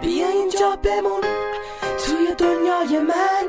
بیا اینجا بمون توی دنیای من.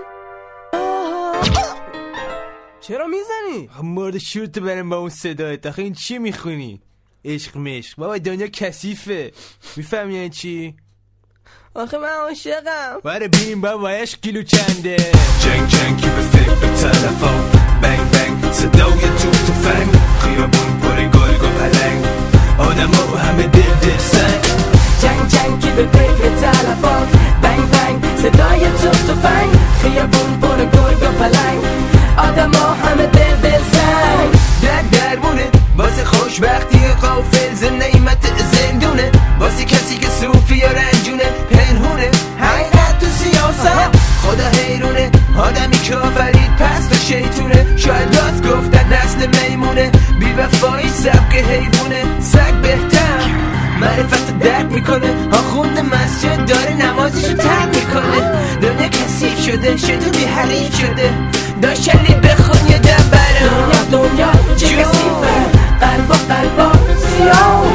چرا میزنی؟ مورد شورت برم با اون صدایت. آخه این چی میخونی؟ عشق مشق بابا، دنیا کثیفه. میفهمی یعنی چی؟ آخه من عاشقم. باره ببین بابا عشق کیلو چنده. جنگ جنگی به فکر به تلفن، بنگ بنگ صدای توپ تفنگ، خیابون پر گرگ و پلنگ، آدما همه دل سنگ. جنگ جنگی به فکر تلفن، بنگ بنگ صدای توپ تفنگ، خیابون پر گرگ و پلنگ، آدما همه دل سنگ. درمونه واسه خوشبختی غافل ز نعمت زندونه، واسه کسی که صوفی یا رنجونه، پنهونه حقیقت تو سیاست. خدا حیرونه آدمی که آفرید پس و شیطونه، شاید راست گفتن نسل میمونه، بی وفایی سبک حیوونه. سگ بهتر معرفت درد میکنه، آخوند مسجد داره نمازشو ترک میکنه. دنیا کثیف شده، شیطونی حریف شده، داشتنی بخون یه دبره. دنیا چه کثیفه، قلبا سیاه،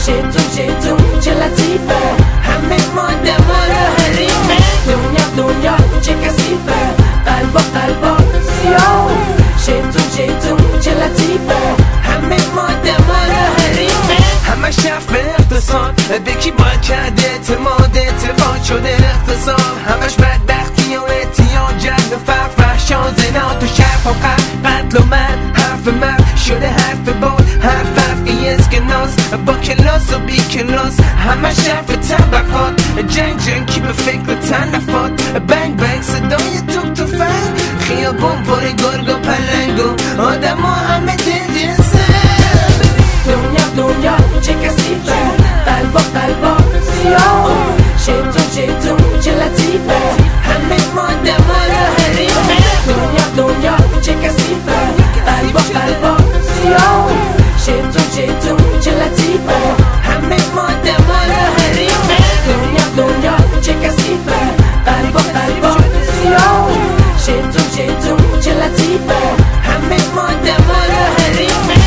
شیطون چه لطیفه، همه ماده ما رو حریفه. دنیا چه کثیفه، قلبا سیاه، شیطون چه لطیفه، همه ماده ما رو حریفه. همه شف به اقتصاد، به کی باید کرده اعتماد، اعتقاد شده اقتصاد. همش بدبختی و اعتیاد، جنگ و فحشا زنا تو شرق و غرب، قتل و مرد. حرف مرد شده حرف باد، هر فرقی اسکناس با کلاس و بی کلاس. همه شرف طبقات، جنگی به فکر تلفات، بنگ بنگ صدای توپ تفنگ، خیابون پر گرگ و پلنگ و آدما همه دل سنگ. دنیا چه کثیفه، قلبا سیاه، شیطون چه لطیفه، همه ماده ما رو حریفه. دنیا چه کثیفه، قلبا سیاه، شیطون چه لطیفه، همه ماده ما رو حریفه. دنیا چه کثیفه، قلبا سیاه، شیطون چه لطیفه، همه ماده ما رو حریفه.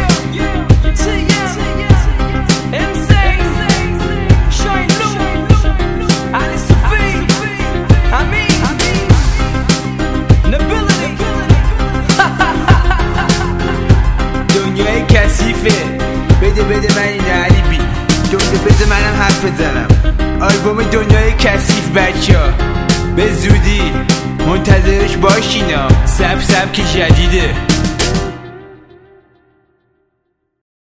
دنیای کثیفه. بده من این علیبی دنیا، بده منم حرف بزنم. آلبوم دنیای کثیف بچه‌ها به زودی منتظرش باشینا. سبک جدیده.